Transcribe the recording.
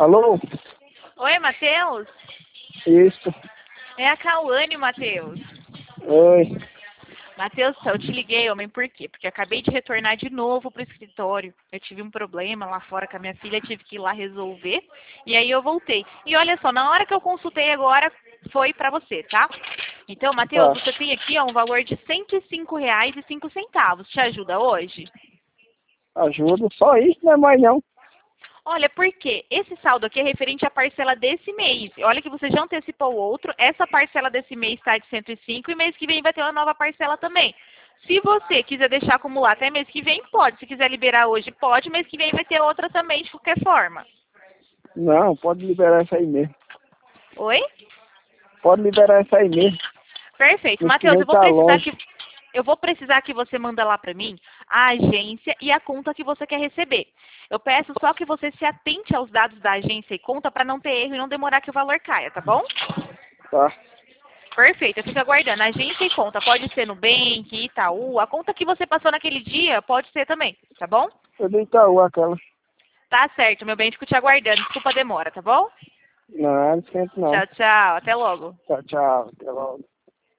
Alô? Oi, Matheus? Isso. É a Cauane, Matheus. Oi. Matheus, eu te liguei, homem, por quê? Porque eu acabei de retornar de novo pro escritório. Eu tive um problema lá fora com a minha filha, tive que ir lá resolver. E aí eu voltei. E olha só, na hora que eu consultei agora, foi pra você, tá? Então, Matheus, Tá. você tem aqui ó, um valor de R$ 105,05. Te ajuda hoje? Ajuda. Só isso, não é mais não. Olha, por quê? Esse saldo aqui é referente à parcela desse mês. Olha que você já antecipou o outro. Essa parcela desse mês está de 105 e mês que vem vai ter uma nova parcela também. Se você quiser deixar acumular até mês que vem, pode. Se quiser liberar hoje, pode. Mês que vem vai ter outra também, de qualquer forma. Não, pode liberar isso aí mesmo. Oi? Pode liberar isso aí mesmo. Perfeito. Mês que Matheus, vem tá longe. eu vou precisar que você manda lá para mim a agência e a conta que você quer receber. Eu peço só que você se atente aos dados da agência e conta para não ter erro e não demorar que o valor caia, tá bom? Tá. Perfeito, eu fico aguardando. Agência e conta, pode ser Nubank, Itaú, a conta que você passou naquele dia pode ser também, tá bom? Eu dei Itaú aquela. Tá certo, meu bem, fico te aguardando. Desculpa a demora, tá bom? Não, não esquenta não. Tchau, tchau, até logo. Tchau, tchau. Até logo.